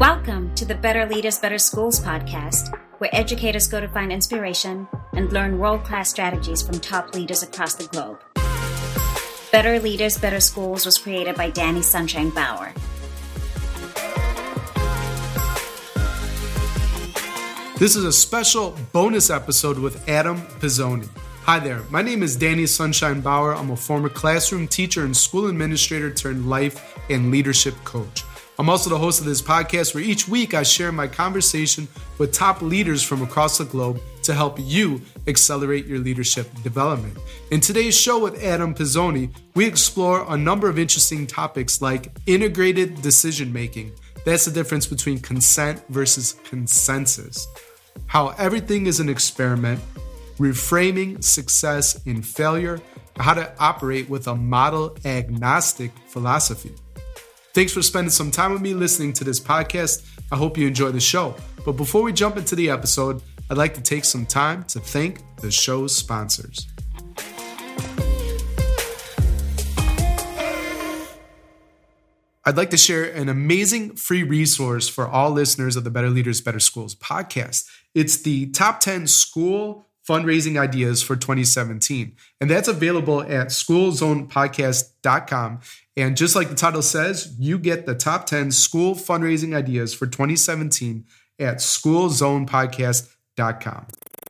Welcome to the Better Leaders, Better Schools podcast, where educators go to find inspiration and learn world-class strategies from top leaders across the globe. Better Leaders, Better Schools was created by Danny Sunshine Bauer. This is a special bonus episode with Adam Pizzoni. Hi there, my name is Danny Sunshine Bauer. I'm a former classroom teacher and school administrator turned life and leadership coach. I'm also the host of this podcast where each week I share my conversation with top leaders from across the globe to help you accelerate your leadership development. In today's show with Adam Pizzoni, we explore a number of interesting topics like integrated decision making. That's the difference between consent versus consensus. How everything is an experiment, reframing success and failure, how to operate with a model agnostic philosophy. Thanks for spending some time with me listening to this podcast. I hope you enjoy the show. But before we jump into the episode, I'd like to take some time to thank the show's sponsors. I'd like to share an amazing free resource for all listeners of the Better Leaders, Better Schools podcast. It's the top 10 school fundraising ideas for 2017. And that's available at schoolzonepodcast.com. And just like the title says, you get the top 10 school fundraising ideas for 2017 at schoolzonepodcast.com.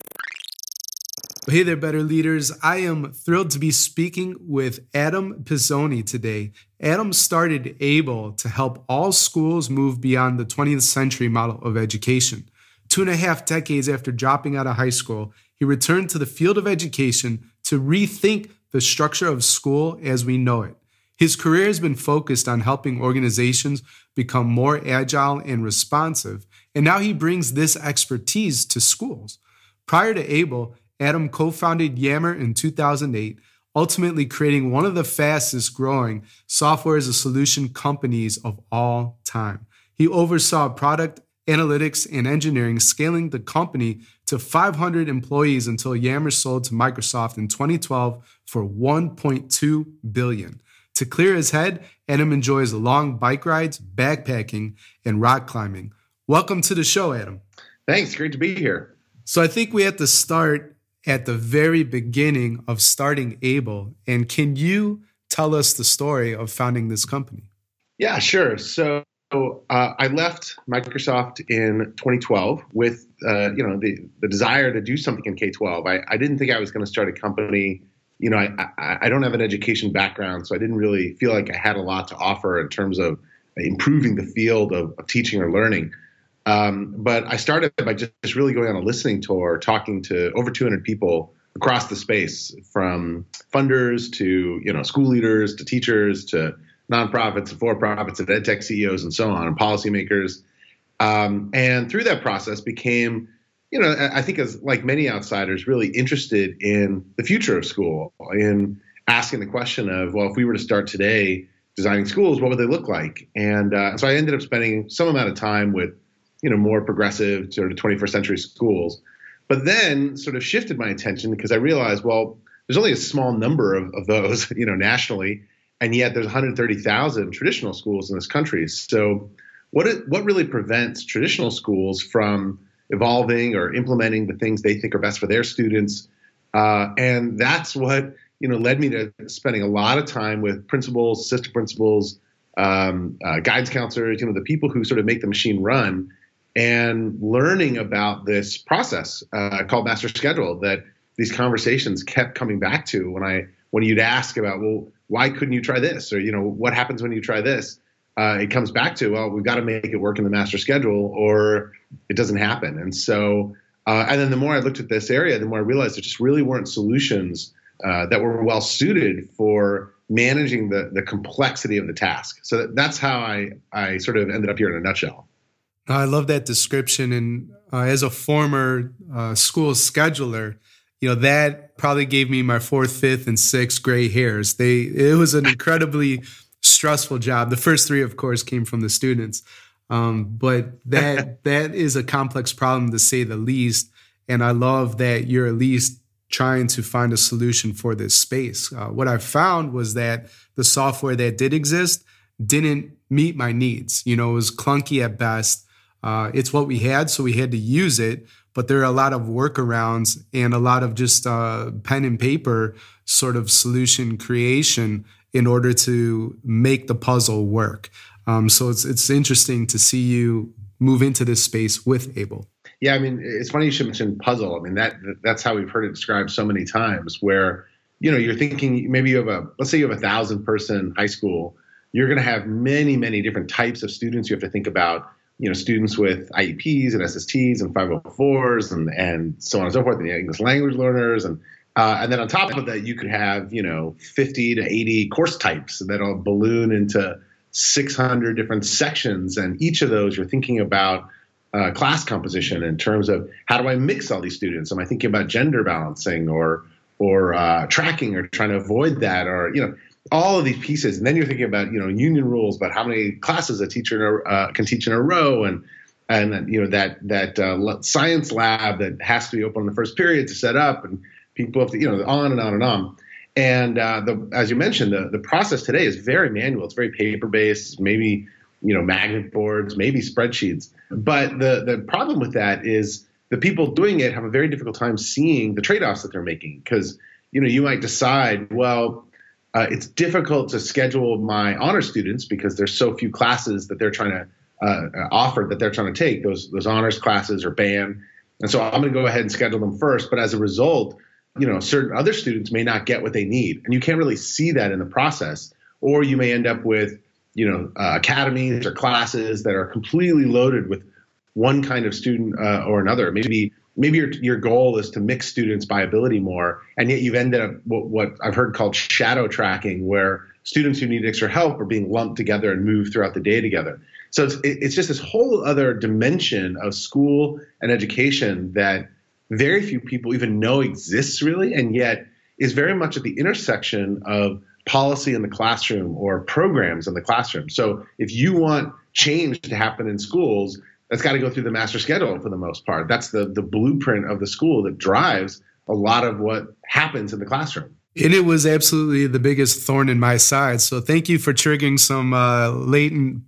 Hey there, Better Leaders. I am thrilled to be speaking with Adam Pizzoni today. Adam started ABLE to help all schools move beyond the 20th century model of education. 2.5 decades after dropping out of high school, he returned to the field of education to rethink the structure of school as we know it. His career has been focused on helping organizations become more agile and responsive, and now he brings this expertise to schools. Prior to ABLE, Adam co-founded Yammer in 2008, ultimately creating one of the fastest growing software as a solution companies of all time. He oversaw product analytics and engineering, scaling the company to 500 employees until Yammer sold to Microsoft in 2012 for $1.2 billion. To clear his head, Adam enjoys long bike rides, backpacking, and rock climbing. Welcome to the show, Adam. Thanks. Great to be here. So I think we have to start at the very beginning of starting ABLE. And can you tell us the story of founding this company? Yeah, sure. So I left Microsoft in 2012 with the desire to do something in K-12. I didn't think I was going to start a company. You know, I don't have an education background, so I didn't really feel like I had a lot to offer in terms of improving the field of teaching or learning. But I started by just really going on a listening tour, talking to over 200 people across the space, from funders to school leaders to teachers to nonprofits and for-profits and ed tech CEOs and so on, and policymakers. And through that process became, I think as like many outsiders, really interested in the future of school, in asking the question of, well, if we were to start today designing schools, what would they look like? And so I ended up spending some amount of time with, more progressive sort of 21st century schools, but then sort of shifted my attention because I realized, well, there's only a small number of those, nationally. And yet there's 130,000 traditional schools in this country. So what really prevents traditional schools from evolving or implementing the things they think are best for their students? And that's what, led me to spending a lot of time with principals, assistant principals, guidance counselors, the people who sort of make the machine run, and learning about this process called master schedule that these conversations kept coming back to when you'd ask about, well, why couldn't you try this? Or, what happens when you try this? It comes back to, well, we've got to make it work in the master schedule or it doesn't happen. And so, and then the more I looked at this area, the more I realized there just really weren't solutions that were well suited for managing the complexity of the task. So that's how I sort of ended up here in a nutshell. I love that description. And as a former school scheduler, that probably gave me my 4th, 5th, and 6th gray hairs. It was an incredibly stressful job. The first 3, of course, came from the students. But that is a complex problem, to say the least. And I love that you're at least trying to find a solution for this space. What I found was that the software that did exist didn't meet my needs. It was clunky at best. It's what we had, so we had to use it. But there are a lot of workarounds and a lot of just pen and paper sort of solution creation in order to make the puzzle work. So it's interesting to see you move into this space with Able. Yeah, I mean, it's funny you should mention puzzle. I mean, that's how we've heard it described so many times where, you're thinking maybe let's say you have 1,000-person high school. You're going to have many, many different types of students you have to think about. Students with IEPs and SSTs and 504s and so on and so forth, and English language learners. And then on top of that, you could have, 50 to 80 course types that'll balloon into 600 different sections. And each of those you're thinking about class composition in terms of how do I mix all these students? Am I thinking about gender balancing or tracking or trying to avoid that or, all of these pieces. And then you're thinking about, union rules about how many classes a teacher can teach in a row and that science lab that has to be open in the first period to set up and people have to, on and on and on. And as you mentioned, the process today is very manual. It's very paper-based, maybe, magnet boards, maybe spreadsheets. But the problem with that is the people doing it have a very difficult time seeing the trade-offs that they're making because, you might decide, well, it's difficult to schedule my honor students because there's so few classes that they're trying to offer that they're trying to take. Those honors classes are banned. And so I'm going to go ahead and schedule them first. But as a result, certain other students may not get what they need. And you can't really see that in the process. Or you may end up with, academies or classes that are completely loaded with one kind of student or another. Maybe your goal is to mix students by ability more, and yet you've ended up what I've heard called shadow tracking, where students who need extra help are being lumped together and moved throughout the day together. So it's just this whole other dimension of school and education that very few people even know exists really, and yet is very much at the intersection of policy in the classroom or programs in the classroom. So if you want change to happen in schools, that's got to go through the master schedule for the most part. That's the blueprint of the school that drives a lot of what happens in the classroom. And it was absolutely the biggest thorn in my side. So thank you for triggering some latent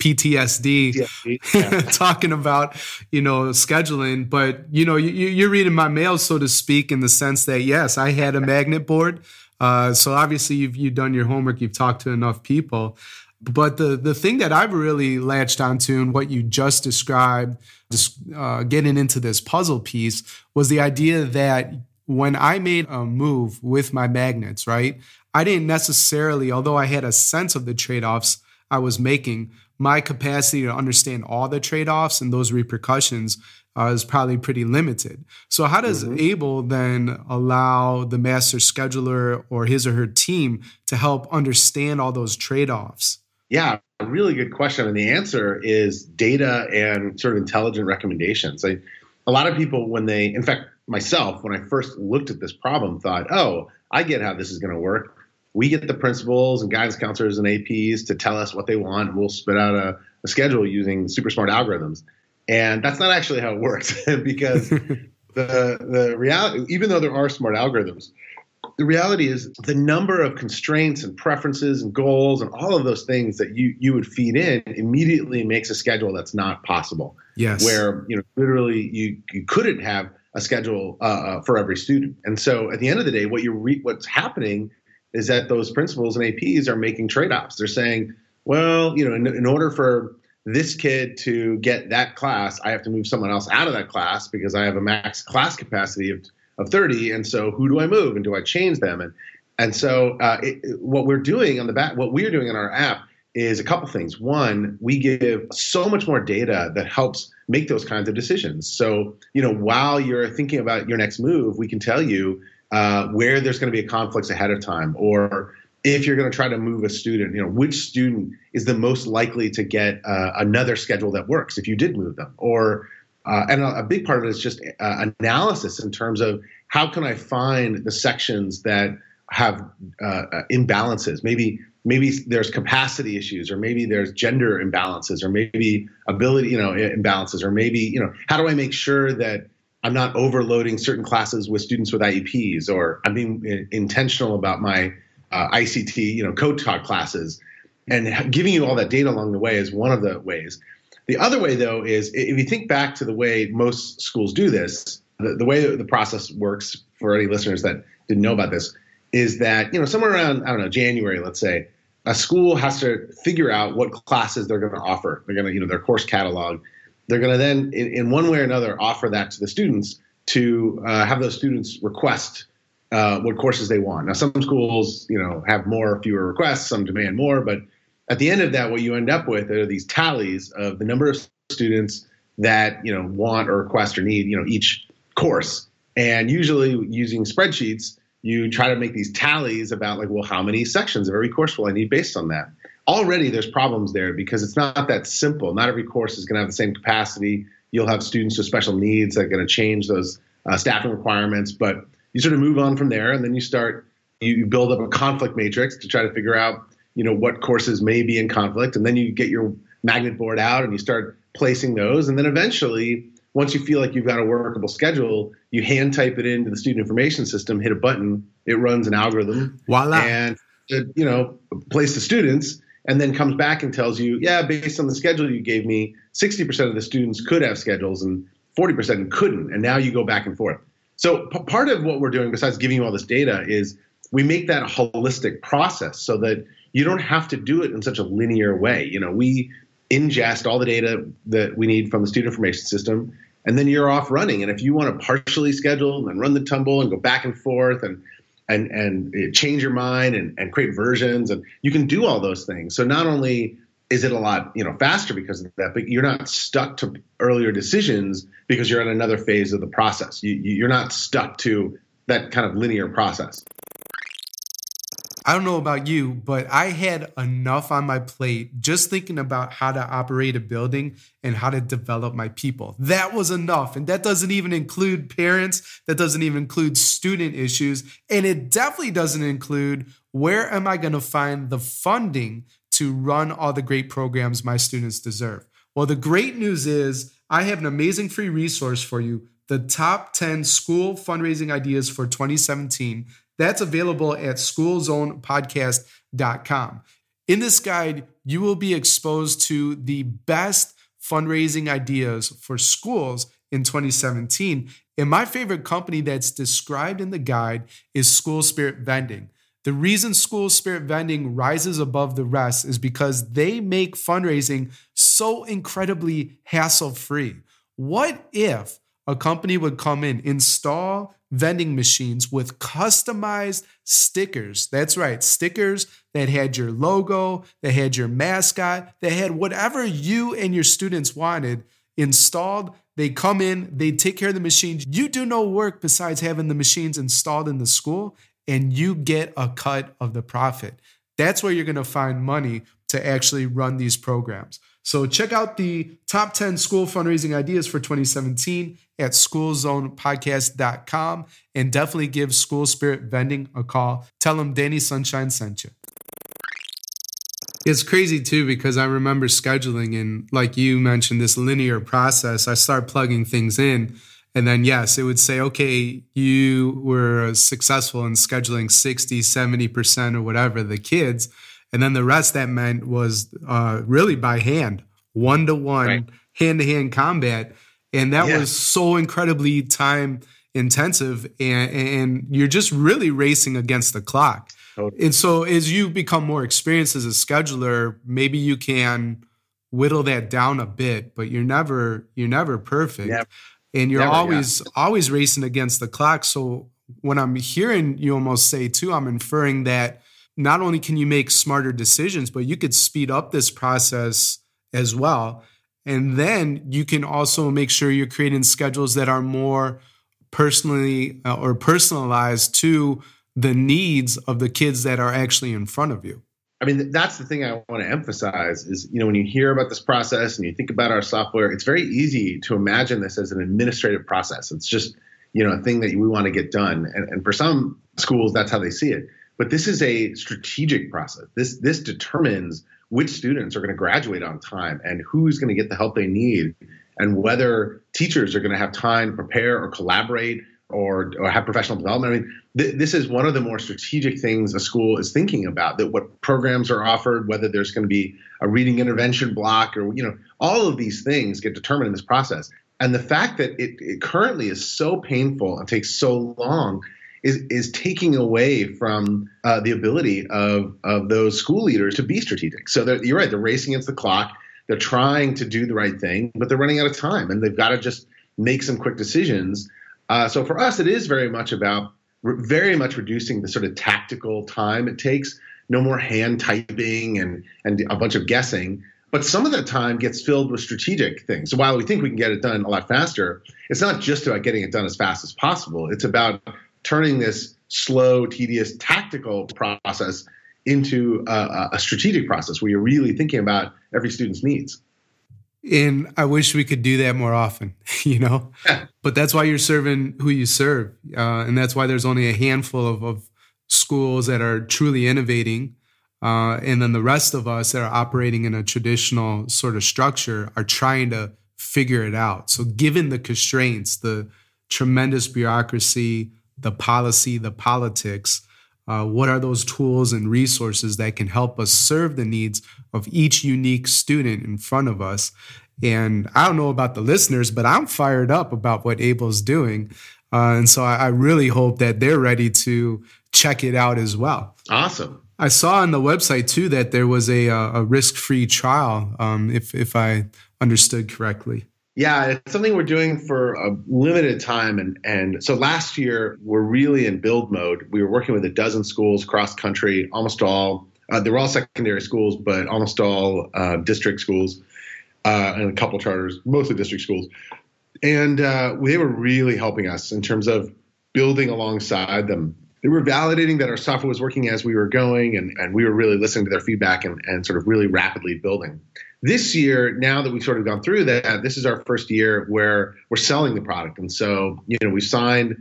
PTSD. Talking about, scheduling. But, you're reading my mail, so to speak, in the sense that, yes, I had a magnet board. So obviously you've done your homework. You've talked to enough people. But the thing that I've really latched onto and what you just described, getting into this puzzle piece, was the idea that when I made a move with my magnets, right, I didn't necessarily, although I had a sense of the trade-offs I was making, my capacity to understand all the trade-offs and those repercussions is probably pretty limited. So how does Able then allow the master scheduler or his or her team to help understand all those trade-offs? Yeah, a really good question. And the answer is data and sort of intelligent recommendations. A lot of people, in fact, myself, when I first looked at this problem, thought, oh, I get how this is going to work. We get the principals and guidance counselors and APs to tell us what they want. And we'll spit out a schedule using super smart algorithms. And that's not actually how it works because the reality, even though there are smart algorithms, the reality is the number of constraints and preferences and goals and all of those things that you would feed in immediately makes a schedule that's not possible. Yes. Where, literally you couldn't have a schedule for every student. And so at the end of the day, what's happening is that those principals and APs are making trade-offs. They're saying, well, in order for this kid to get that class, I have to move someone else out of that class because I have a max class capacity of 30. And so who do I move and do I change them? And so what we're doing on the back, what we're doing in our app is a couple things. One, we give so much more data that helps make those kinds of decisions. So, while you're thinking about your next move, we can tell you where there's going to be a conflict ahead of time, or if you're going to try to move a student, which student is the most likely to get another schedule that works if you did move them, or and a big part of it is just analysis in terms of how can I find the sections that have imbalances. Maybe there's capacity issues, or maybe there's gender imbalances, or maybe ability, imbalances, or maybe, how do I make sure that I'm not overloading certain classes with students with IEPs, or I'm being intentional about my ICT, code talk classes, and giving you all that data along the way is one of the ways. The other way, though, is if you think back to the way most schools do this, the way the process works for any listeners that didn't know about this is that, somewhere around, I don't know, January, let's say, a school has to figure out what classes they're going to offer. They're going to, their course catalog. They're going to then, in one way or another, offer that to the students to have those students request what courses they want. Now, some schools, have more or fewer requests, some demand more, but at the end of that, what you end up with are these tallies of the number of students that, want or request or need, each course. And usually using spreadsheets, you try to make these tallies about how many sections of every course will I need based on that? Already there's problems there because it's not that simple. Not every course is going to have the same capacity. You'll have students with special needs that are going to change those staffing requirements, but you sort of move on from there, and then you build up a conflict matrix to try to figure out, what courses may be in conflict, and then you get your magnet board out and you start placing those, and then eventually, once you feel like you've got a workable schedule, you hand type it into the student information system, hit a button, it runs an algorithm, voila, and place the students, and then comes back and tells you, yeah, based on the schedule you gave me, 60% of the students could have schedules and 40% couldn't, and now you go back and forth. So part of what we're doing, besides giving you all this data, is we make that a holistic process so that you don't have to do it in such a linear way. We ingest all the data that we need from the student information system, and then you're off running. And if you want to partially schedule and run the tumble and go back and forth and change your mind and create versions, and you can do all those things. So not only is it a lot faster because of that, but you're not stuck to earlier decisions because you're in another phase of the process. You're not stuck to that kind of linear process. I don't know about you, but I had enough on my plate just thinking about how to operate a building and how to develop my people. That was enough. And that doesn't even include parents. That doesn't even include student issues. And it definitely doesn't include where am I going to find the funding to run all the great programs my students deserve. Well, the great news is I have an amazing free resource for you, the top 10 school fundraising ideas for 2017. That's available at schoolzonepodcast.com. In this guide, you will be exposed to the best fundraising ideas for schools in 2017. And my favorite company that's described in the guide is School Spirit Vending. The reason School Spirit Vending rises above the rest is because they make fundraising so incredibly hassle-free. What if a company would come in, install vending machines with customized stickers? That's right, stickers that had your logo, that had your mascot, that had whatever you and your students wanted installed. They come in, they take care of the machines. You do no work besides having the machines installed in the school, and you get a cut of the profit. That's where you're going to find money to actually run these programs. So check out the top 10 school fundraising ideas for 2017 at schoolzonepodcast.com, and definitely give School Spirit Vending a call. Tell them Danny Sunshine sent you. It's crazy too, because I remember scheduling, and like you mentioned, this linear process. I start plugging things in, and then yes, it would say, okay, you were successful in scheduling 60, 70% or whatever the kids. And then the rest that meant was really by hand, one-to-one, right, hand-to-hand combat. And that was so incredibly time intensive, and you're just really racing against the clock. Totally. And so as you become more experienced as a scheduler, maybe you can whittle that down a bit, but you're never perfect. Never. And you're always racing against the clock. So when I'm hearing you almost say too, I'm inferring that not only can you make smarter decisions, but you could speed up this process as well. And then you can also make sure you're creating schedules that are more personally or personalized to the needs of the kids that are actually in front of you. I mean, that's the thing I want to emphasize is, when you hear about this process and you think about our software, it's very easy to imagine this as an administrative process. It's just, a thing that we want to get done. And for some schools, that's how they see it. But this is a strategic process. This determines which students are going to graduate on time and who's going to get the help they need, and whether teachers are going to have time to prepare or collaborate or have professional development. I mean, this is one of the more strategic things a school is thinking about, that what programs are offered, whether there's going to be a reading intervention block, or, all of these things get determined in this process. And the fact that it currently is so painful and takes so long is taking away from the ability of those school leaders to be strategic. So you're right, they're racing against the clock. They're trying to do the right thing, but they're running out of time, and they've got to just make some quick decisions. So for us, it is very much about very much reducing the sort of tactical time it takes. No more hand typing and a bunch of guessing. But some of that time gets filled with strategic things. So while we think we can get it done a lot faster, it's not just about getting it done as fast as possible. It's about turning this slow, tedious, tactical process into a strategic process where you're really thinking about every student's needs. And I wish we could do that more often, Yeah. But that's why you're serving who you serve. And that's why there's only a handful of schools that are truly innovating. And then the rest of us that are operating in a traditional sort of structure are trying to figure it out. So given the constraints, the tremendous bureaucracy, the policy, the politics, what are those tools and resources that can help us serve the needs of each unique student in front of us? And I don't know about the listeners, but I'm fired up about what Able's doing. And so I really hope that they're ready to check it out as well. Awesome. I saw on the website, too, that there was a risk-free trial, if I understood correctly. Yeah, it's something we're doing for a limited time. And so last year, we're really in build mode. We were working with a dozen schools across country, almost all. They were all secondary schools, but almost all district schools and a couple charters, mostly district schools. And they were really helping us in terms of building alongside them. They were validating that our software was working as we were going, and we were really listening to their feedback and sort of really rapidly building. This year, now that we've sort of gone through that, this is our first year where we're selling the product. And so, we signed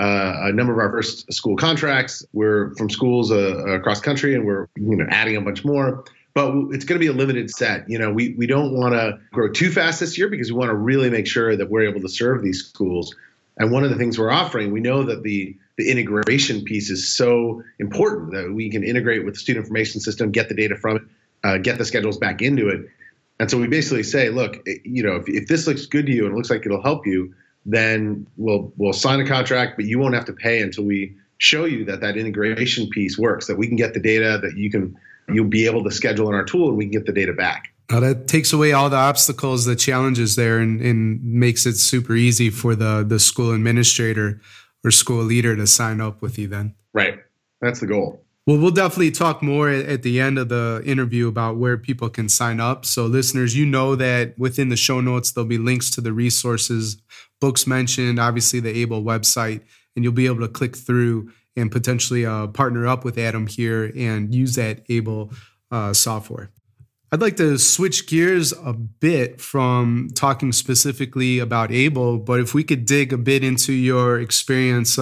a number of our first school contracts. We're from schools across country, and we're, adding a bunch more. But it's going to be a limited set. We don't want to grow too fast this year because we want to really make sure that we're able to serve these schools. And one of the things we're offering, we know that the integration piece is so important, that we can integrate with the student information system, get the data from it, get the schedules back into it. And so we basically say, look, if this looks good to you and it looks like it'll help you, then we'll sign a contract, but you won't have to pay until we show you that integration piece works, that we can get the data, that you'll be able to schedule in our tool, and we can get the data back. Now that takes away all the obstacles, the challenges there, and makes it super easy for the school administrator or school leader to sign up with you then. Right. That's the goal. Well, we'll definitely talk more at the end of the interview about where people can sign up. So listeners, that within the show notes, there'll be links to the resources, books mentioned, obviously the Able website, and you'll be able to click through and potentially partner up with Adam here and use that Able software. I'd like to switch gears a bit from talking specifically about Able, but if we could dig a bit into your experience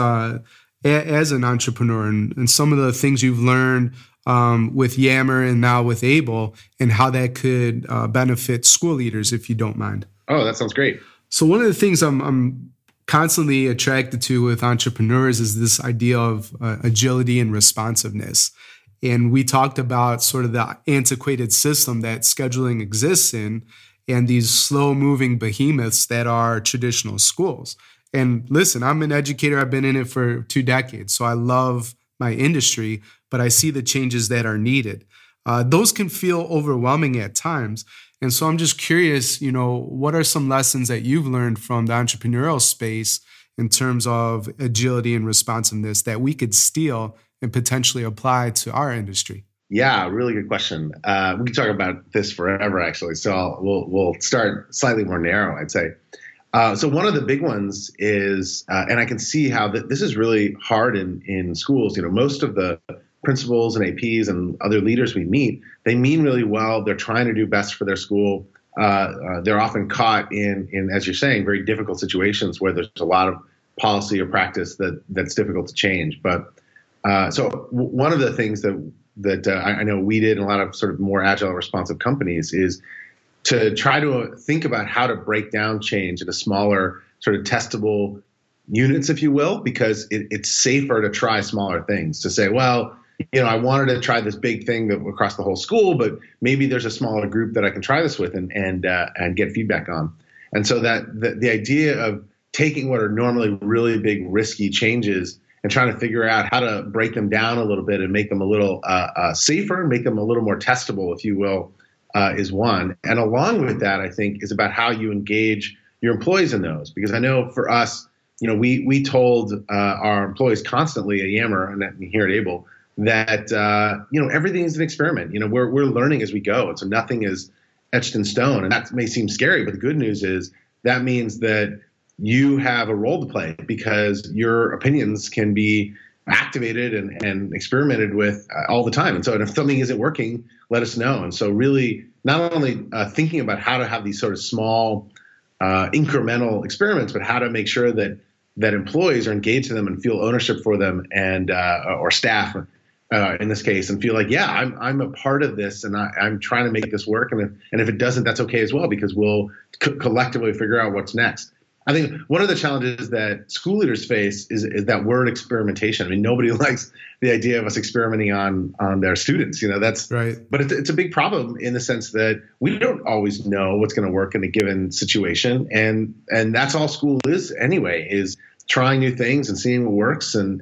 as an entrepreneur and some of the things you've learned with Yammer and now with Able, and how that could benefit school leaders, if you don't mind. Oh, that sounds great. So one of the things I'm constantly attracted to with entrepreneurs is this idea of agility and responsiveness. And we talked about sort of the antiquated system that scheduling exists in, and these slow-moving behemoths that are traditional schools. And listen, I'm an educator. I've been in it for 2 decades, so I love my industry, but I see the changes that are needed. Those can feel overwhelming at times. And so I'm just curious, what are some lessons that you've learned from the entrepreneurial space in terms of agility and responsiveness that we could steal and potentially apply to our industry? Yeah, really good question. We can talk about this forever, actually. So we'll start slightly more narrow, I'd say. So one of the big ones is, and I can see how this is really hard in schools. Most of the principals and APs and other leaders we meet, they mean really well. They're trying to do best for their school. They're often caught in, as you're saying, very difficult situations where there's a lot of policy or practice that's difficult to change. But so one of the things that I know we did in a lot of sort of more agile, responsive companies is to try to think about how to break down change into smaller, sort of testable, units, if you will, because it's safer to try smaller things, to say, well, I wanted to try this big thing across the whole school, but maybe there's a smaller group that I can try this with and get feedback on. And so that the idea of taking what are normally really big, risky changes and trying to figure out how to break them down a little bit and make them a little safer, make them a little more testable, if you will, is one. And along with that, I think, is about how you engage your employees in those. Because I know for us, we told our employees constantly at Yammer and here at Able that everything is an experiment. We're learning as we go, and so nothing is etched in stone. And that may seem scary, but the good news is that means that you have a role to play, because your opinions can be activated and experimented with all the time. And so if something isn't working, let us know. And so really not only thinking about how to have these sort of small incremental experiments, but how to make sure that employees are engaged in them and feel ownership for them, and or staff in this case, and feel like, yeah, I'm a part of this, and I'm trying to make this work. And if it doesn't, that's okay as well, because we'll collectively figure out what's next. I think one of the challenges that school leaders face is that word experimentation. I mean, nobody likes the idea of us experimenting on their students. That's right. But it's a big problem in the sense that we don't always know what's going to work in a given situation, and that's all school is anyway, is trying new things and seeing what works, and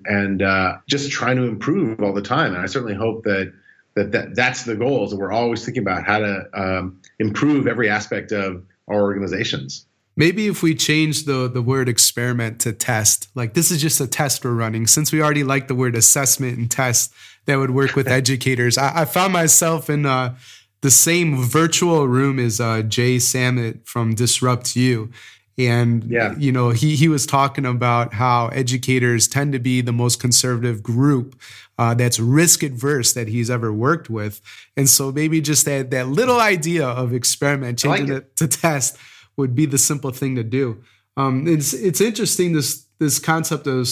just trying to improve all the time. And I certainly hope that's the goal, is that we're always thinking about how to improve every aspect of our organizations. Maybe if we change the word experiment to test, like this is just a test we're running, since we already like the word assessment and test, that would work with educators. I found myself in the same virtual room as Jay Samit from Disrupt You. And, he was talking about how educators tend to be the most conservative group that's risk adverse that he's ever worked with. And so maybe just that little idea of experiment, changing it to test, would be the simple thing to do. It's interesting, this concept of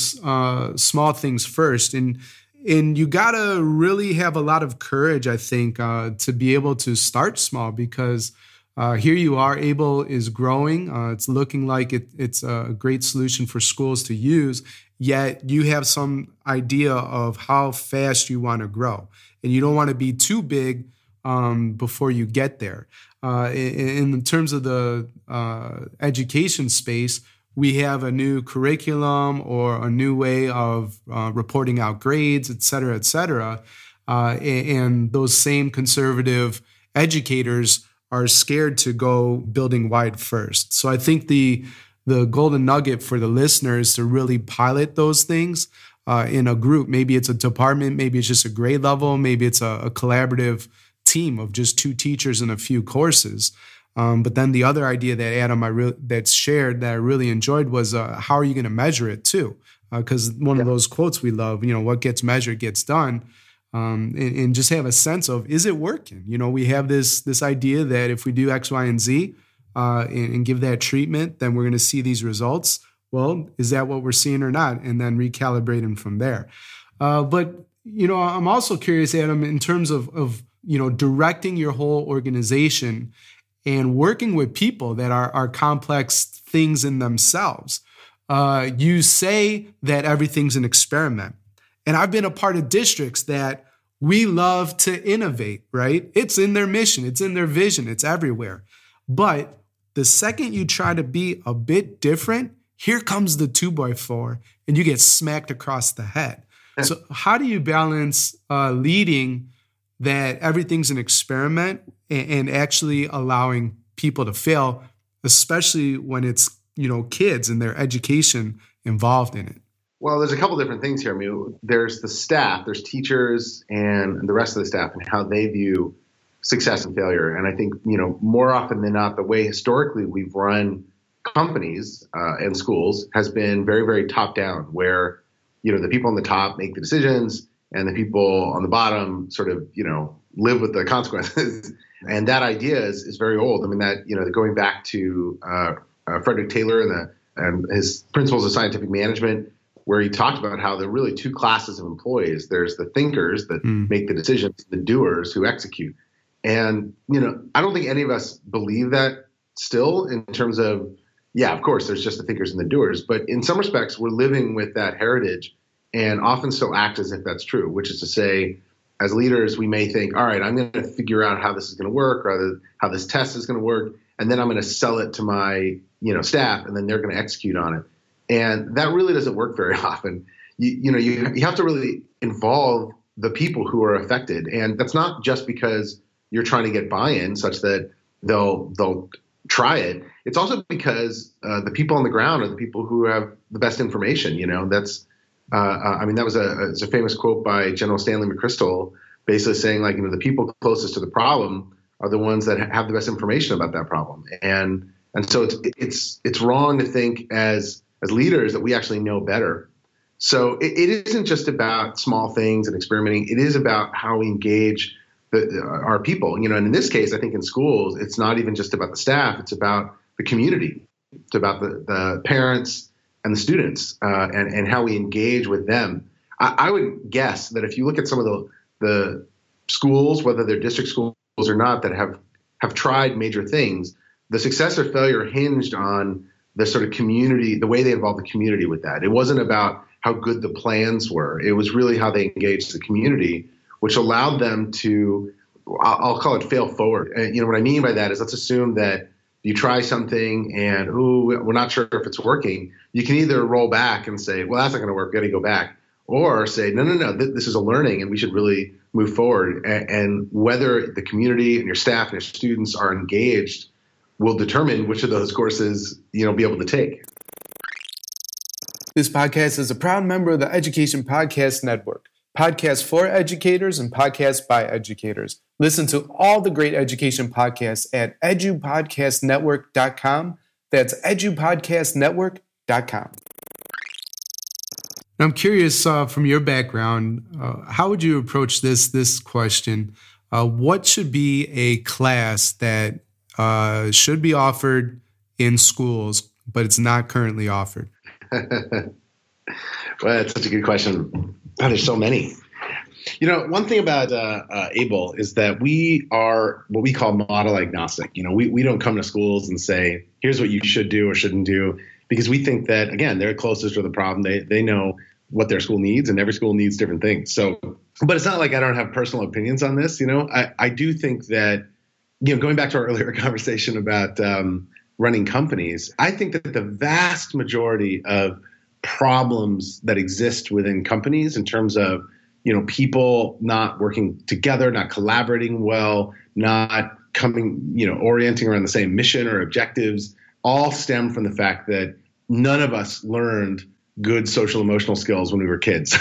small things first, and you gotta really have a lot of courage, I think, to be able to start small, because here you are, Able is growing. It's looking like it's a great solution for schools to use, yet you have some idea of how fast you want to grow, and you don't want to be too big before you get there. In terms of the education space, we have a new curriculum or a new way of reporting out grades, et cetera, and those same conservative educators are scared to go building wide first. So I think the golden nugget for the listeners to really pilot those things in a group. Maybe it's a department, maybe it's just a grade level, maybe it's a collaborative team of just 2 teachers and a few courses. But then the other idea that Adam that's shared that I really enjoyed was how are you going to measure it too? Because one of those quotes we love, what gets measured gets done, and just have a sense of, is it working? We have this idea that if we do X, Y, and Z and give that treatment, then we're going to see these results. Well, is that what we're seeing or not? And then recalibrate them from there. But I'm also curious, Adam, in terms of directing your whole organization and working with people that are complex things in themselves. You say that everything's an experiment. And I've been a part of districts that we love to innovate, right? It's in their mission. It's in their vision. It's everywhere. But the second you try to be a bit different, here comes the 2x4 and you get smacked across the head. So how do you balance leading that everything's an experiment and actually allowing people to fail, especially when it's, kids and their education involved in it? Well, there's a couple different things here. I mean, there's the staff, there's teachers and the rest of the staff and how they view success and failure. And I think, more often than not, the way historically we've run companies and schools has been very, very top down, where, the people on the top make the decisions and the people on the bottom sort of, live with the consequences. And that idea is very old. I mean, that, going back to Frederick Taylor and his principles of scientific management, where he talked about how there are really 2 classes of employees. There's the thinkers that make the decisions, the doers who execute. And, I don't think any of us believe that still, in terms of, yeah, of course, there's just the thinkers and the doers. But in some respects, we're living with that heritage and often still act as if that's true, which is to say, as leaders, we may think, all right, I'm going to figure out how this is going to work, or how this test is going to work, and then I'm going to sell it to my staff, and then they're going to execute on it. And that really doesn't work very often. You have to really involve the people who are affected, and that's not just because you're trying to get buy-in such that they'll try it. It's also because the people on the ground are the people who have the best information. That's that was a famous quote by General Stanley McChrystal, basically saying the people closest to the problem are the ones that have the best information about that problem. And so it's wrong to think as leaders that we actually know better. So it isn't just about small things and experimenting. It is about how we engage our people. And in this case, I think in schools, it's not even just about the staff. It's about the community. It's about the parents and the students and how we engage with them. I would guess that if you look at some of the schools, whether they're district schools or not, that have tried major things, the success or failure hinged on the sort of community, the way they involved the community with that. It wasn't about how good the plans were. It was really how they engaged the community, which allowed them to, I'll call it fail forward. And what I mean by that is, let's assume that you try something and, we're not sure if it's working. You can either roll back and say, well, that's not going to work, got to go back. Or say, no, this is a learning and we should really move forward. And whether the community and your staff and your students are engaged will determine which of those courses you'll be able to take. This podcast is a proud member of the Education Podcast Network. Podcasts for educators and podcasts by educators. Listen to all the great education podcasts at edupodcastnetwork.com. That's edupodcastnetwork.com. I'm curious, from your background, how would you approach this question? What should be a class that should be offered in schools, but it's not currently offered? Well, that's such a good question. Oh, there's so many. One thing about ABLE is that we are what we call model agnostic. We don't come to schools and say, here's what you should do or shouldn't do, because we think that, again, they're closest to the problem. They know what their school needs, and every school needs different things. So, but it's not like I don't have personal opinions on this. I do think that, going back to our earlier conversation about running companies, I think that the vast majority of problems that exist within companies in terms of, people not working together, not collaborating well, not coming, orienting around the same mission or objectives, all stem from the fact that none of us learned good social emotional skills when we were kids.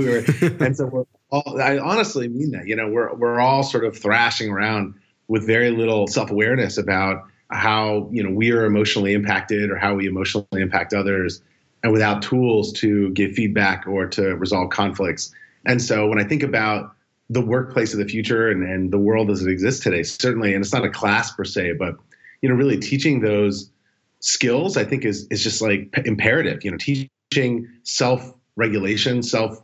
And so I honestly mean that, we're all sort of thrashing around with very little self-awareness about how, we are emotionally impacted or how we emotionally impact others, and without tools to give feedback or to resolve conflicts. And so when I think about the workplace of the future and the world as it exists today, certainly, and it's not a class per se, but, really teaching those skills, I think is just like imperative, teaching self-regulation,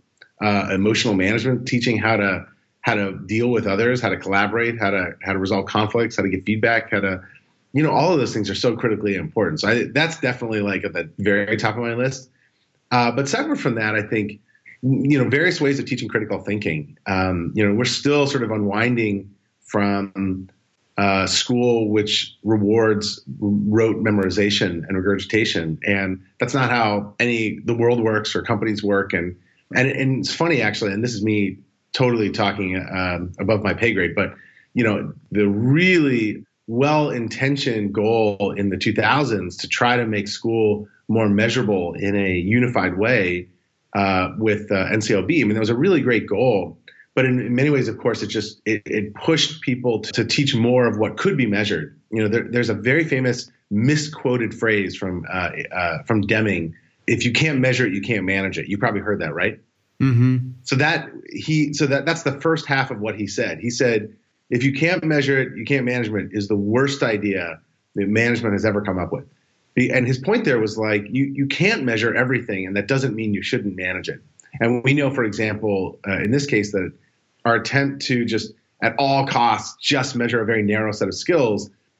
emotional management, teaching how to deal with others, how to collaborate, how to resolve conflicts, how to get feedback, how to, all of those things are so critically important. So that's definitely like at the very top of my list. But separate from that, I think, various ways of teaching critical thinking. We're still sort of unwinding from school, which rewards rote memorization and regurgitation. And that's not how the world works or companies work. And it's funny, actually, and this is me totally talking above my pay grade, but, the really well-intentioned goal in the 2000s to try to make school more measurable in a unified way with NCLB. That was a really great goal. But in many ways, of course, it pushed people to teach more of what could be measured. There's a very famous misquoted phrase from Deming: "If you can't measure it, you can't manage it." You probably heard that, right? Mm-hmm. So that's the first half of what he said. He said, if you can't measure it, you can't manage it is the worst idea that management has ever come up with. And his point there was like, you can't measure everything, and that doesn't mean you shouldn't manage it. And we know, for example, in this case, that our attempt to just at all costs just measure a very narrow set of skills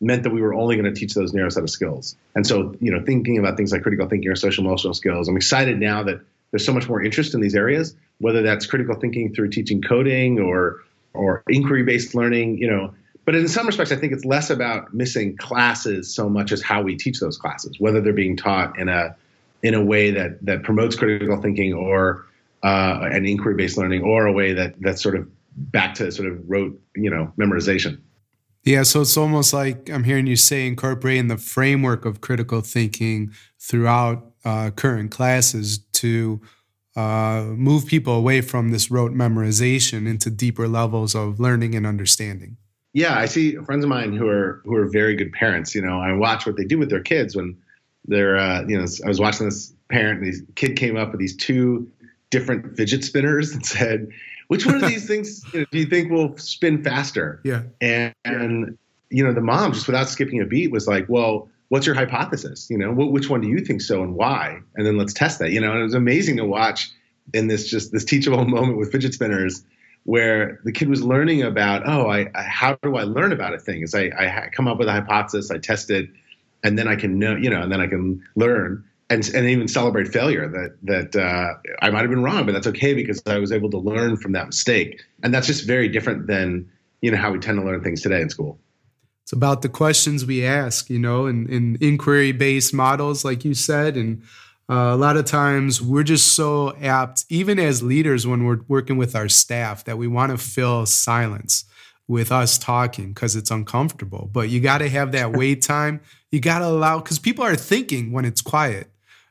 meant that we were only going to teach those narrow set of skills. And so, thinking about things like critical thinking or social emotional skills, I'm excited now that there's so much more interest in these areas, whether that's critical thinking through teaching coding or inquiry-based learning, But in some respects, I think it's less about missing classes so much as how we teach those classes, whether they're being taught in a way that promotes critical thinking or an inquiry-based learning, or a way that's sort of back to sort of rote, memorization. Yeah, so it's almost like I'm hearing you say incorporating the framework of critical thinking throughout current classes to move people away from this rote memorization into deeper levels of learning and understanding. Yeah, I see friends of mine who are very good parents. I watch what they do with their kids when they're, I was watching this parent, and this kid came up with these 2 different fidget spinners and said, which one of these things do you think will spin faster? Yeah. And the mom, just without skipping a beat, was like, well, what's your hypothesis? Which one do you think so and why? And then let's test that. And it was amazing to watch in this teachable moment with fidget spinners, where the kid was learning about, how do I learn about a thing? Is I come up with a hypothesis, I test it, and then I can know, and then I can learn and even celebrate failure that I might have been wrong, but that's okay because I was able to learn from that mistake. And that's just very different than, how we tend to learn things today in school. It's about the questions we ask, in inquiry-based models, like you said, and a lot of times we're just so apt, even as leaders, when we're working with our staff, that we want to fill silence with us talking because it's uncomfortable. But you got to have that wait time. You got to allow, because people are thinking when it's quiet.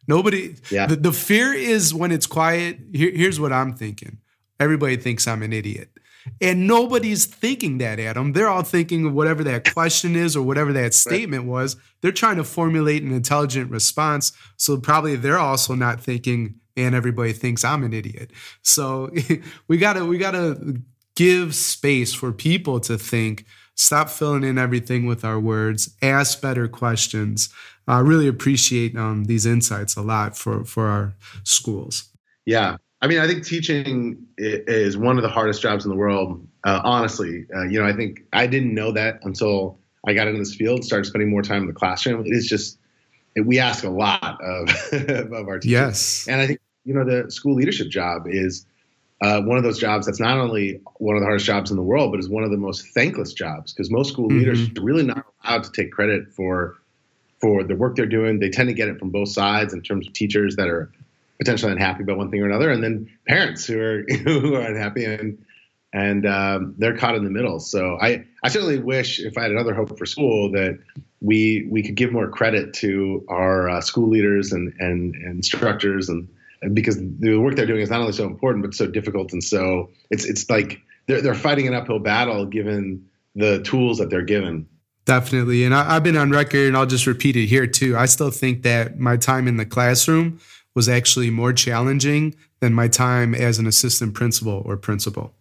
The fear is when it's quiet. Here's what I'm thinking. Everybody thinks I'm an idiot. And nobody's thinking that, Adam. They're all thinking of whatever that question is or whatever that statement was. They're trying to formulate an intelligent response. So probably they're also not thinking, man, everybody thinks I'm an idiot. So we gotta give space for people to think, stop filling in everything with our words, ask better questions. I really appreciate these insights a lot for our schools. Yeah. I mean, I think teaching is one of the hardest jobs in the world. Honestly, I think I didn't know that until I got into this field, started spending more time in the classroom. It is just, we ask a lot of our teachers. Yes. And I think, the school leadership job is one of those jobs that's not only one of the hardest jobs in the world, but is one of the most thankless jobs, because most school leaders are really not allowed to take credit for the work they're doing. They tend to get it from both sides in terms of teachers that are potentially unhappy about one thing or another, and then parents who are unhappy and they're caught in the middle. So I certainly wish, if I had another hope for school, that we could give more credit to our school leaders and instructors, and because the work they're doing is not only so important but so difficult, and so it's like they're fighting an uphill battle given the tools that they're given. Definitely, and I've been on record, and I'll just repeat it here too. I still think that my time in the classroom was actually more challenging than my time as an assistant principal or principal.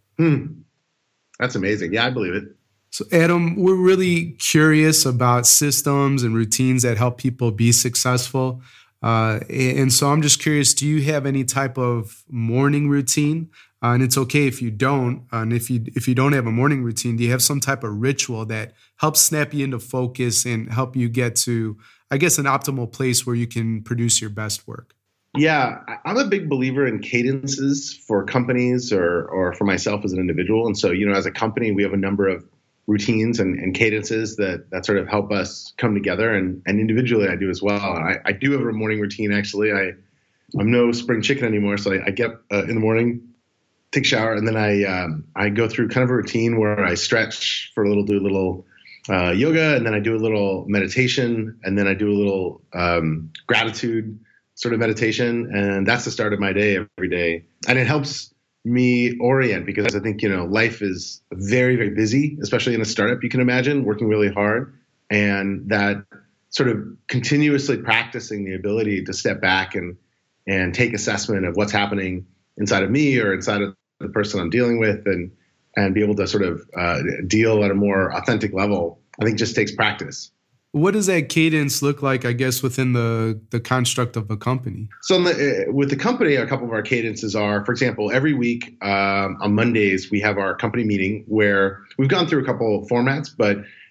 That's amazing. Yeah, I believe it. So, Adam, we're really curious about systems and routines that help people be successful. And so I'm just curious, do you have any type of morning routine? And it's okay if you don't. And if you don't have a morning routine, do you have some type of ritual that helps snap you into focus and help you get to, I guess, an optimal place where you can produce your best work? Yeah, I'm a big believer in cadences for companies or for myself as an individual. And so, as a company, we have a number of routines and cadences that sort of help us come together. And individually, I do as well. I do have a morning routine, actually. I'm no spring chicken anymore. So I get up in the morning, take a shower, and then I go through kind of a routine where I stretch for do a little yoga, and then I do a little meditation, and then I do a little gratitude sort of meditation, and that's the start of my day every day. And it helps me orient, because I think, life is very, very busy, especially in a startup, you can imagine, working really hard, and that sort of continuously practicing the ability to step back and take assessment of what's happening inside of me or inside of the person I'm dealing with, and be able to sort of deal at a more authentic level, I think just takes practice. What does that cadence look like, I guess, within the construct of a company? So with the company, a couple of our cadences are, for example, every week on Mondays, we have our company meeting where we've gone through a couple of formats, but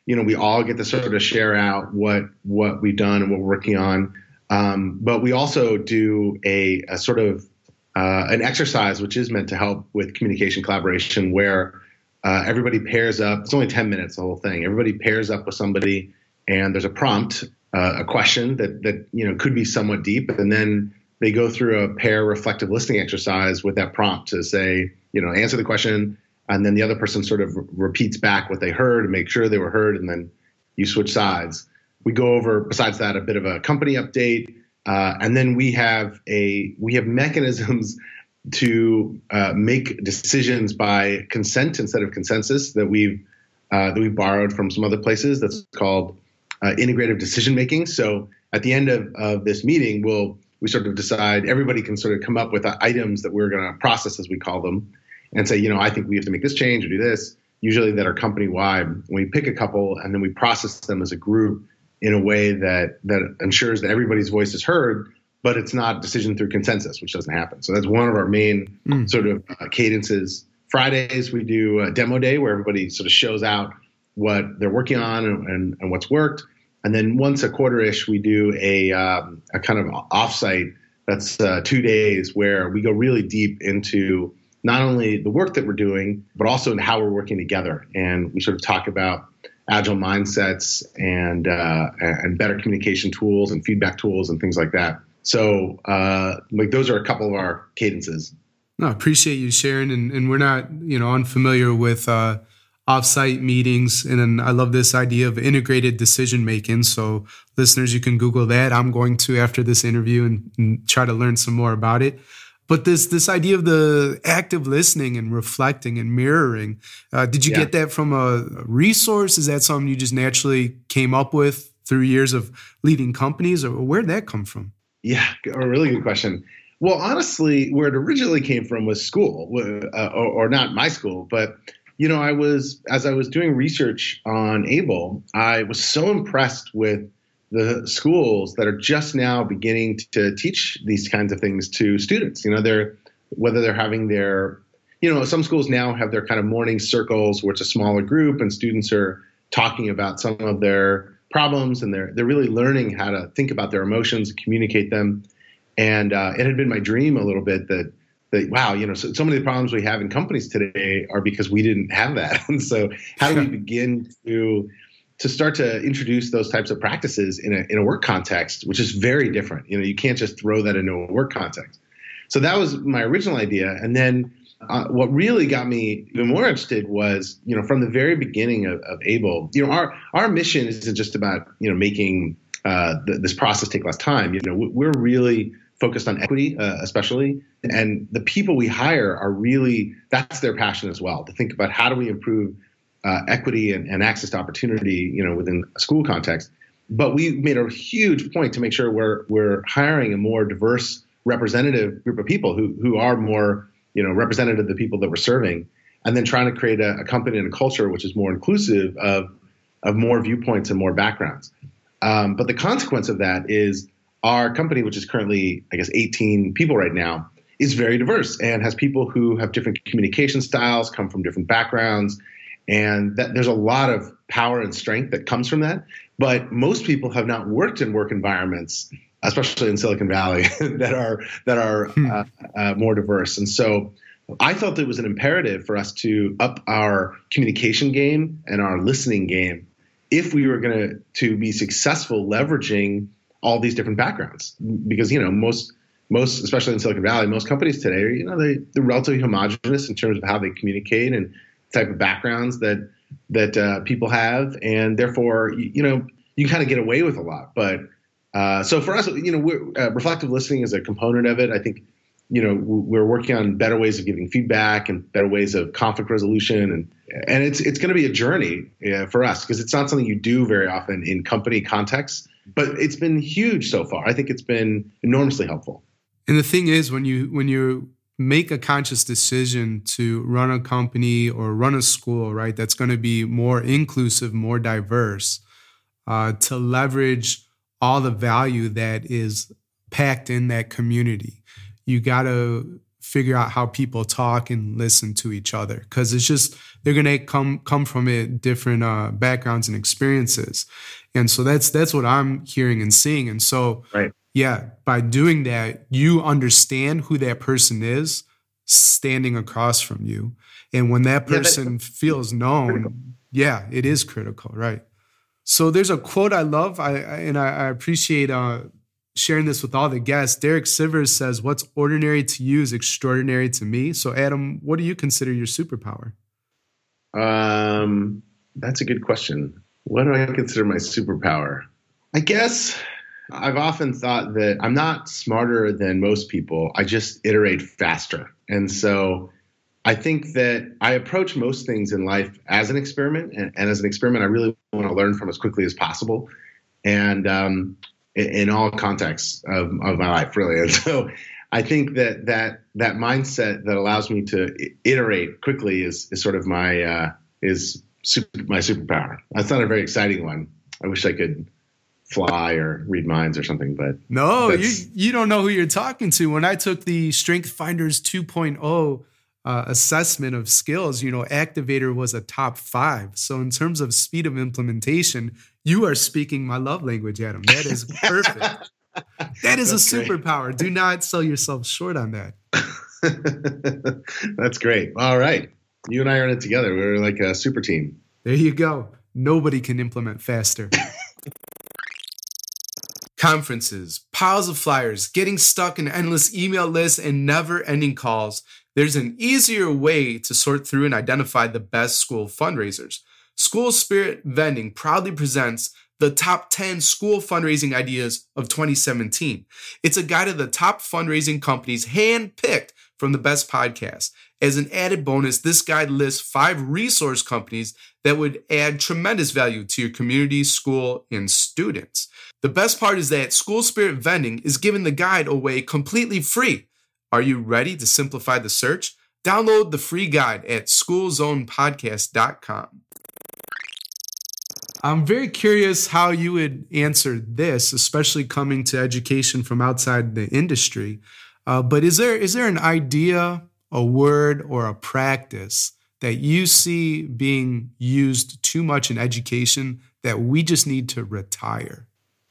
we all get to sort of share out what we've done and what we're working on. But we also do a sort of an exercise which is meant to help with communication collaboration, where everybody pairs up. It's only 10 minutes, the whole thing. Everybody pairs up with somebody, and there's a prompt, a question that could be somewhat deep, and then they go through a pair reflective listening exercise with that prompt to say, answer the question, and then the other person sort of repeats back what they heard and make sure they were heard, and then you switch sides. We go over, besides that, a bit of a company update, and then we have mechanisms to make decisions by consent instead of consensus that we've borrowed from some other places. That's called integrative decision making. So at the end of this meeting, we sort of decide, everybody can sort of come up with items that we're going to process, as we call them, and say, I think we have to make this change or do this, usually that are company-wide. We pick a couple and then we process them as a group in a way that ensures that everybody's voice is heard, but it's not a decision through consensus, which doesn't happen. So that's one of our main sort of cadences. Fridays, we do a demo day where everybody sort of shows out what they're working on and what's worked. And then once a quarter-ish, we do a kind of offsite that's 2 days where we go really deep into not only the work that we're doing, but also in how we're working together. And we sort of talk about agile mindsets and better communication tools and feedback tools and things like that. So those are a couple of our cadences. No, I appreciate you sharing. And we're not, unfamiliar with offsite meetings. And then I love this idea of integrated decision making. So listeners, you can Google that. I'm going to after this interview and try to learn some more about it. But this idea of the active listening and reflecting and mirroring, did you get that from a resource? Is that something you just naturally came up with through years of leading companies, or where'd that come from? Yeah, a really good question. Well, honestly, where it originally came from was school, or not my school, but as I was doing research on Able, I was so impressed with the schools that are just now beginning to teach these kinds of things to students. Whether they're having their, some schools now have their kind of morning circles where it's a smaller group and students are talking about some of their problems, and they're really learning how to think about their emotions and communicate them. And it had been my dream a little bit that wow, so many of the problems we have in companies today are because we didn't have that. And so how do we begin to start to introduce those types of practices in a work context, which is very different. You can't just throw that into a work context. So that was my original idea. And then what really got me even more interested was, from the very beginning of Able, our mission isn't just about, making this process take less time. We're really focused on equity, especially, and the people we hire are really, that's their passion as well, to think about how do we improve equity and access to opportunity, within a school context. But we made a huge point to make sure we're hiring a more diverse, representative group of people who are more, representative of the people that we're serving, and then trying to create a company and a culture which is more inclusive of more viewpoints and more backgrounds. But the consequence of that is our company, which is currently, 18 people right now, is very diverse and has people who have different communication styles, come from different backgrounds. And there's a lot of power and strength that comes from that. But most people have not worked in work environments, especially in Silicon Valley, that are more diverse. And so I felt it was an imperative for us to up our communication game and our listening game if we were going to be successful leveraging all these different backgrounds. Because, most, especially in Silicon Valley, most companies today, they're relatively homogenous in terms of how they communicate and type of backgrounds that people have, and therefore you kind of get away with a lot. But so for us, reflective listening is a component of it. I think we're working on better ways of giving feedback and better ways of conflict resolution, and it's going to be a journey for us, because it's not something you do very often in company contexts. But it's been huge so far. I think it's been enormously helpful. And the thing is, when you make a conscious decision to run a company or run a school, right, that's going to be more inclusive, more diverse, to leverage all the value that is packed in that community, you got to figure out how people talk and listen to each other, because it's just they're going to come from it different backgrounds and experiences. And so that's what I'm hearing and seeing. And so, right. Yeah, by doing that, you understand who that person is standing across from you. And when that person feels known, critical. Yeah, it is critical, right? So there's a quote I love, I appreciate sharing this with all the guests. Derek Sivers says, "What's ordinary to you is extraordinary to me." So Adam, what do you consider your superpower? That's a good question. What do I consider my superpower? I guess I've often thought that I'm not smarter than most people. I just iterate faster. And so I think that I approach most things in life as an experiment. And as an experiment, I really want to learn from as quickly as possible. And in all contexts of my life, really. And so I think that mindset that allows me to iterate quickly is sort of my superpower. That's not a very exciting one. I wish I could fly or read minds or something, but no, you don't know who you're talking to. When I took the Strength Finders 2.0 assessment of skills, Activator was a top 5. So in terms of speed of implementation, you are speaking my love language, Adam. That is perfect. That is a superpower. Great. Do not sell yourself short on that. That's great. All right. You and I are in it together. We're like a super team. There you go. Nobody can implement faster. Conferences, piles of flyers, getting stuck in endless email lists, and never-ending calls. There's an easier way to sort through and identify the best school fundraisers. School Spirit Vending proudly presents the top 10 school fundraising ideas of 2017. It's a guide of the top fundraising companies handpicked from the best podcasts. As an added bonus, this guide lists 5 resource companies that would add tremendous value to your community, school, and students. The best part is that School Spirit Vending is giving the guide away completely free. Are you ready to simplify the search? Download the free guide at schoolzonepodcast.com. I'm very curious how you would answer this, especially coming to education from outside the industry. But is there an idea, a word, or a practice that you see being used too much in education that we just need to retire?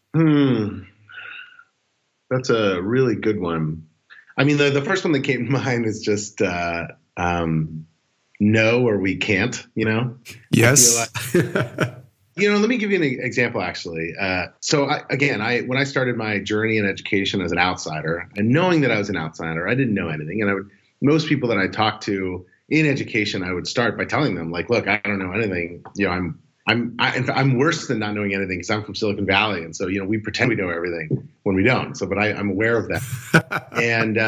That's a really good one. I mean, the first one that came to mind is just no, or we can't, Yes. Let me give you an example, actually. When I started my journey in education as an outsider, and knowing that I was an outsider, I didn't know anything. And most people that I talked to in education, I would start by telling them, like, look, I don't know anything. I'm worse than not knowing anything because I'm from Silicon Valley. And so, we pretend we know everything when we don't. So, but I'm aware of that. and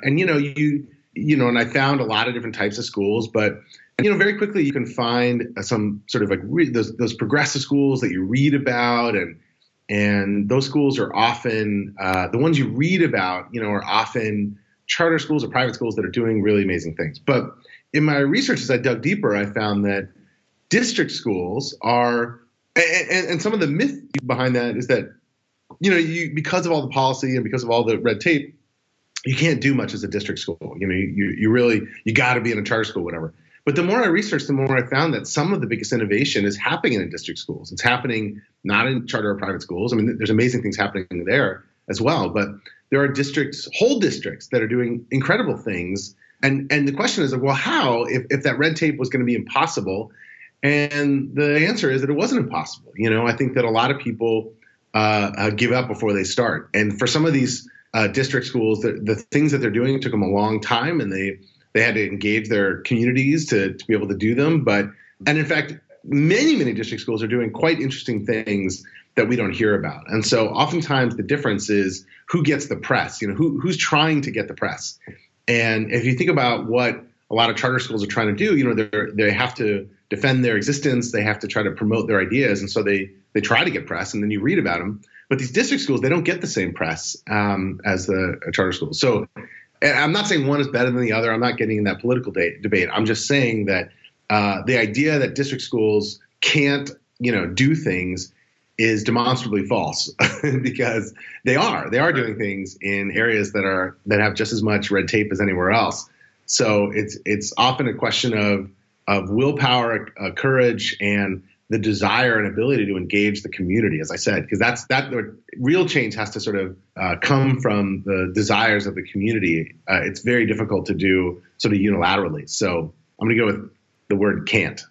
I found a lot of different types of schools, but very quickly you can find some sort of like those progressive schools that you read about, and those schools are often the ones you read about, are often charter schools or private schools that are doing really amazing things. But in my research, as I dug deeper, I found that district schools are, and some of the myth behind that is that, because of all the policy and because of all the red tape, you can't do much as a district school. You got to be in a charter school, whatever. But the more I researched, the more I found that some of the biggest innovation is happening in district schools. It's happening not in charter or private schools. I mean, there's amazing things happening there as well, but there are whole districts that are doing incredible things. And the question is, well, how, if that red tape was going to be impossible? And the answer is that it wasn't impossible. I think that a lot of people give up before they start. And for some of these district schools, the things that they're doing took them a long time, and they had to engage their communities to be able to do them. And in fact, many, many district schools are doing quite interesting things that we don't hear about. And so oftentimes the difference is who gets the press, who's trying to get the press. And if you think about what a lot of charter schools are trying to do, they have to defend their existence. They have to try to promote their ideas. And so they try to get press, and then you read about them. But these district schools, they don't get the same press as the charter schools. So I'm not saying one is better than the other. I'm not getting in that political debate. I'm just saying that the idea that district schools can't, do things is demonstrably false because they are doing things in areas that have just as much red tape as anywhere else. So it's often a question of willpower, courage, and the desire and ability to engage the community, as I said, because the real change has to sort of come from the desires of the community. It's very difficult to do sort of unilaterally. So I'm going to go with the word can't.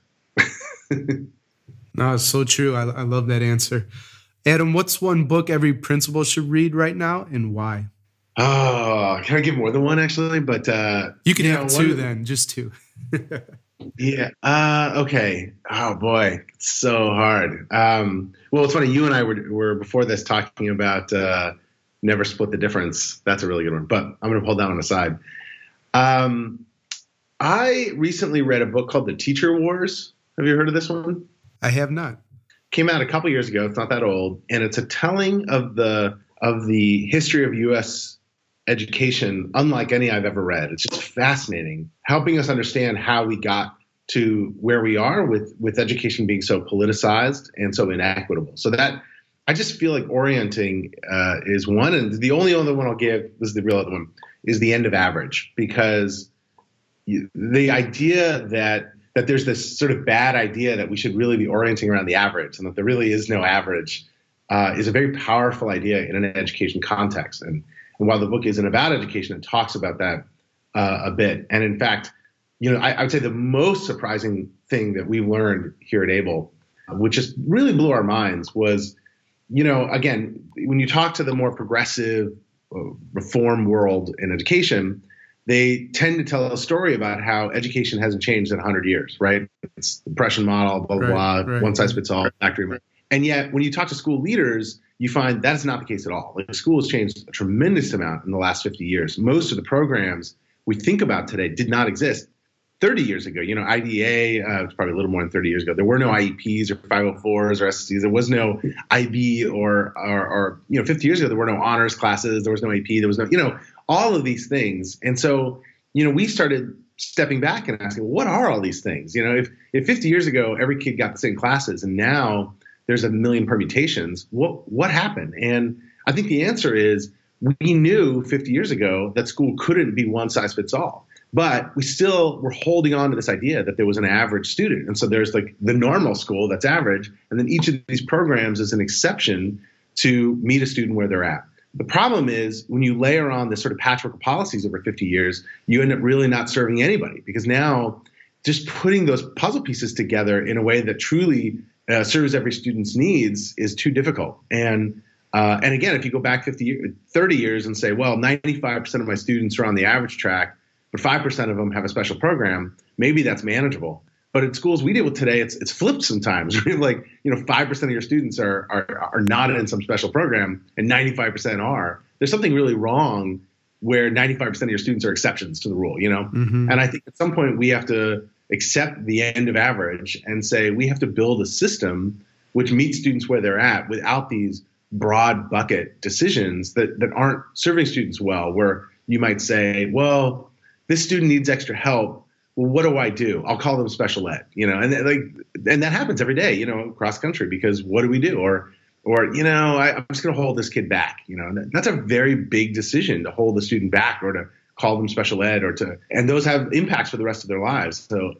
No, it's so true. I love that answer. Adam, what's one book every principal should read right now and why? Oh, can I give more than one actually? But you can have two then, just two. Yeah. Okay. Oh boy, it's so hard. Well, it's funny. You and I were before this talking about Never Split the Difference. That's a really good one. But I'm going to pull that one aside. I recently read a book called The Teacher Wars. Have you heard of this one? I have not. Came out a couple years ago. It's not that old, and it's a telling of the history of U.S. education, unlike any I've ever read. It's just fascinating, helping us understand how we got to where we are with education being so politicized and so inequitable. So that I just feel like orienting is one, and the only other one I'll give, this is the real other one, is The End of Average, because the idea that there's this sort of bad idea that we should really be orienting around the average and that there really is no average is a very powerful idea in an education context. And while the book isn't about education, it talks about that a bit. And in fact, I would say the most surprising thing that we learned here at Able, which just really blew our minds, was, again, when you talk to the more progressive reform world in education, they tend to tell a story about how education hasn't changed in 100 years, right? It's the Depression model, blah, blah, blah, one size fits all, factory. And yet, when you talk to school leaders, you find that's not the case at all. Like, school has changed a tremendous amount in the last 50 years. Most of the programs we think about today did not exist 30 years ago. IDEA, it's probably a little more than 30 years ago. There were no IEPs or 504s or SSCs. There was no IB or 50 years ago, there were no honors classes. There was no AP. There was no, all of these things. And so, we started stepping back and asking, well, what are all these things? If 50 years ago, every kid got the same classes and now there's a million permutations, what happened? And I think the answer is we knew 50 years ago that school couldn't be one size fits all. But we still were holding on to this idea that there was an average student. And so there's like the normal school that's average. And then each of these programs is an exception to meet a student where they're at. The problem is when you layer on this sort of patchwork of policies over 50 years, you end up really not serving anybody, because now just putting those puzzle pieces together in a way that truly serves every student's needs is too difficult. And again, if you go back 30 years and say, well, 95% of my students are on the average track, but 5% of them have a special program, maybe that's manageable. But in schools we deal with today, it's flipped sometimes. We have 5% of your students are not in some special program and 95% are. There's something really wrong where 95% of your students are exceptions to the rule, Mm-hmm. And I think at some point we have to accept the end of average and say we have to build a system which meets students where they're at without these broad bucket decisions that aren't serving students well, where you might say, well, this student needs extra help. Well, what do I do? I'll call them special ed, and that happens every day, across country, because what do we do? Or I'm just going to hold this kid back, that's a very big decision, to hold the student back or to call them special ed and those have impacts for the rest of their lives. So,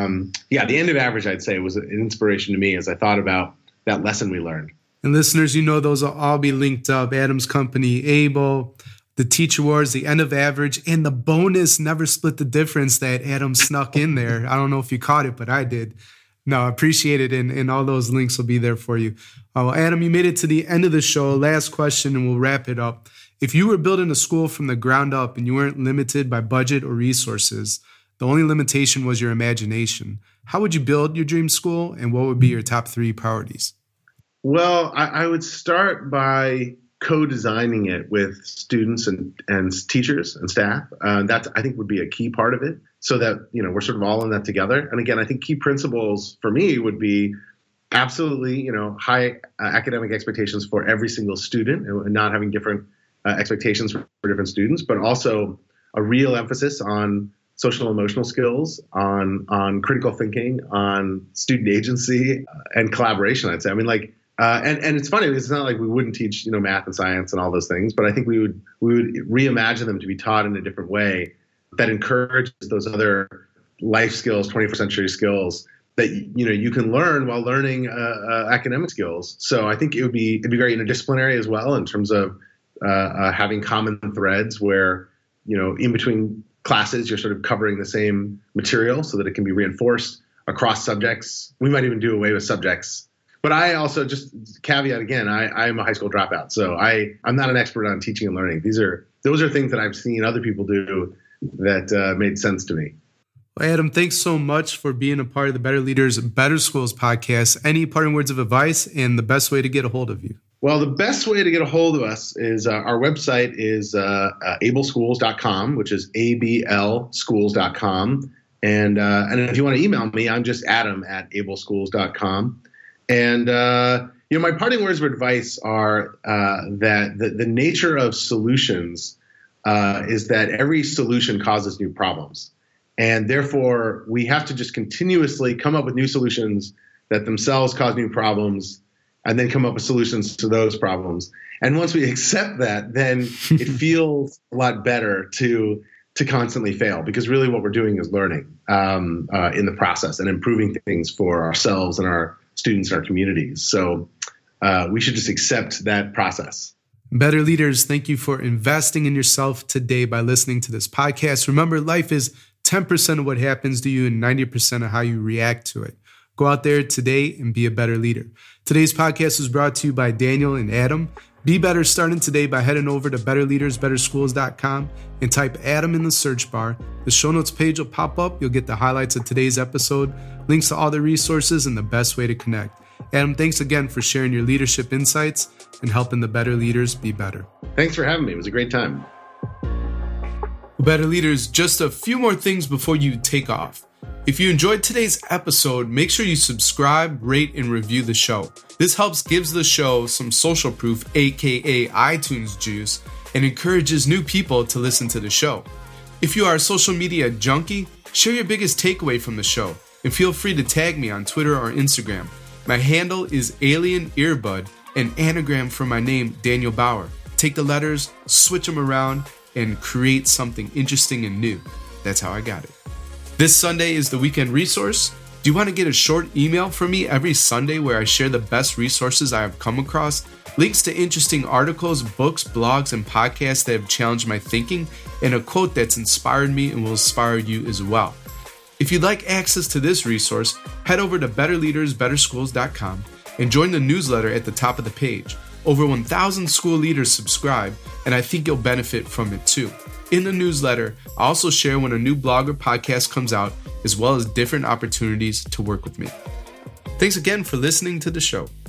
the end of average, I'd say, was an inspiration to me as I thought about that lesson we learned. And listeners, those will all be linked up. Adam's company, Able, The Teacher Wars, The End of Average, and the bonus Never Split the Difference that Adam snuck in there. I don't know if you caught it, but I did. No, I appreciate it, and all those links will be there for you. Well, Adam, you made it to the end of the show. Last question, and we'll wrap it up. If you were building a school from the ground up and you weren't limited by budget or resources, the only limitation was your imagination, how would you build your dream school, and what would be your top 3 priorities? Well, I would start by co-designing it with students and teachers and staff. That, I think, would be a key part of it, so that we're sort of all in that together. And again, I think key principles for me would be absolutely high academic expectations for every single student, and not having different expectations for different students, but also a real emphasis on social and emotional skills, on critical thinking, on student agency and collaboration. I'd say, And it's funny, it's not like we wouldn't teach, math and science and all those things, but I think we would reimagine them to be taught in a different way that encourages those other life skills, 21st century skills that, you can learn while learning academic skills. So I think it'd be very interdisciplinary as well in terms of having common threads where, in between classes, you're sort of covering the same material so that it can be reinforced across subjects. We might even do away with subjects. But I also, just caveat again, I'm a high school dropout, so I'm not an expert on teaching and learning. Those are things that I've seen other people do that made sense to me. Well, Adam, thanks so much for being a part of the Better Leaders, Better Schools podcast. Any parting words of advice and the best way to get a hold of you? Well, the best way to get a hold of us is our website is ableschools.com, which is ablschools.com. And if you want to email me, I'm just adam@ableschools.com. And, my parting words of advice are that the nature of solutions is that every solution causes new problems. And therefore, we have to just continuously come up with new solutions that themselves cause new problems, and then come up with solutions to those problems. And once we accept that, then it feels a lot better to constantly fail, because really what we're doing is learning in the process and improving things for ourselves and our students and our communities. So we should just accept that process. Better Leaders, thank you for investing in yourself today by listening to this podcast. Remember, life is 10% of what happens to you and 90% of how you react to it. Go out there today and be a better leader. Today's podcast was brought to you by Daniel and Adam. Be better starting today by heading over to betterleadersbetterschools.com and type Adam in the search bar. The show notes page will pop up. You'll get the highlights of today's episode, links to all the resources, and the best way to connect. Adam, thanks again for sharing your leadership insights and helping the better leaders be better. Thanks for having me. It was a great time. Better Leaders, just a few more things before you take off. If you enjoyed today's episode, make sure you subscribe, rate, and review the show. This helps gives the show some social proof, aka iTunes juice, and encourages new people to listen to the show. If you are a social media junkie, share your biggest takeaway from the show, and feel free to tag me on Twitter or Instagram. My handle is Alien Earbud, an anagram for my name, Daniel Bauer. Take the letters, switch them around, and create something interesting and new. That's how I got it. This Sunday is the weekend resource. Do you want to get a short email from me every Sunday where I share the best resources I have come across, links to interesting articles, books, blogs, and podcasts that have challenged my thinking, and a quote that's inspired me and will inspire you as well? If you'd like access to this resource, head over to betterleadersbetterschools.com and join the newsletter at the top of the page. Over 1,000 school leaders subscribe, and I think you'll benefit from it too. In the newsletter, I also share when a new blog or podcast comes out, as well as different opportunities to work with me. Thanks again for listening to the show.